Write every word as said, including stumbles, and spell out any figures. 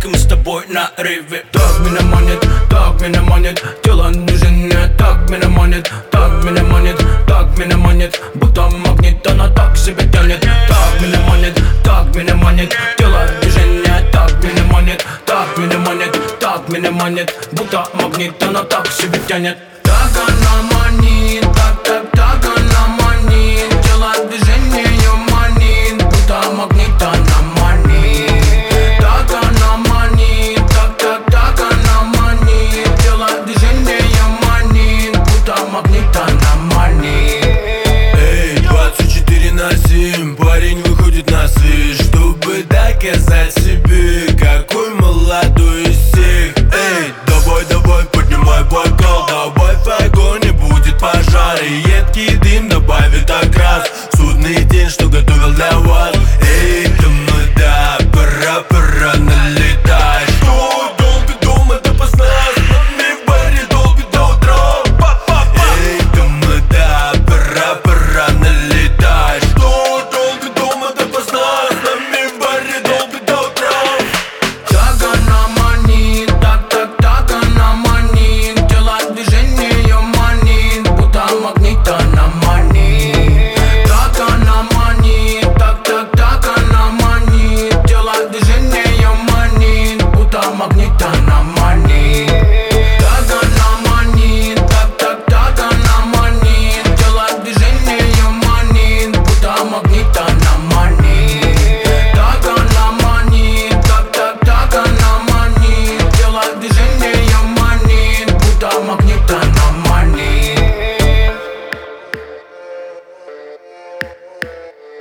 и мы с тобой на рыве. Так меня манит, так меня манит, тело движение, так меня манит, так меня манит, так меня манит, будто магнит, она так себя тянет. Так меня манит, так меня манит, тело движение, так меня манит, так меня манит, так меня манит, будто магнит, она так себя тянет. Так она манит, так, так, так она манит, тело движение манит, будто магнит, она манит. Так она манит, так, так, так она манит, тело движение манит, будто магнит, она манит. Эй, двадцать четыре на семь, парень выходит на свет, чтобы доказать себе, какой молодой из всех. Эй, давай, давай, поднимай бокал, давай в огонь, будет пожар, и едкий дым добавит окрас в судный день, что готовил для вас. Эй, думаю, да, пора, пора налетай. Что, долго дома допоздна, с нами в баре долго до утра. Эй, думаю, да, пора, пора налетай. Что, долго дома допоздна, с нами в баре долго до утра. Так она манит, так, так, так она манит, тело движение манит, будто магнит, она манит. Так она манит, так, так, так она манит, тело движение манит, будто магнит, она манит. Так она манит, так, так, так она манит, тело движение манит, будто магнит, она манит. Так она манит, так, так, так она манит, тело движение манит, будто магнит.